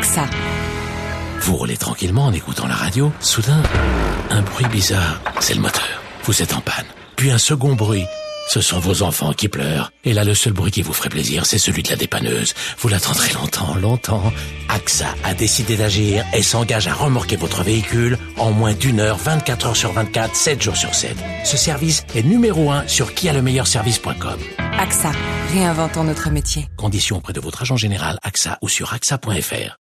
AXA. Vous roulez tranquillement en écoutant la radio. Soudain, un bruit bizarre. C'est le moteur. Vous êtes en panne. Puis un second bruit. Ce sont vos enfants qui pleurent. Et là, le seul bruit qui vous ferait plaisir, c'est celui de la dépanneuse. Vous l'attendrez longtemps. AXA a décidé d'agir et s'engage à remorquer votre véhicule en moins d'1 heure, 24 heures sur 24, 7 jours sur 7. Ce service est numéro 1 sur quialemeilleurservice.com. AXA, réinventons notre métier. Conditions auprès de votre agent général AXA ou sur AXA.fr.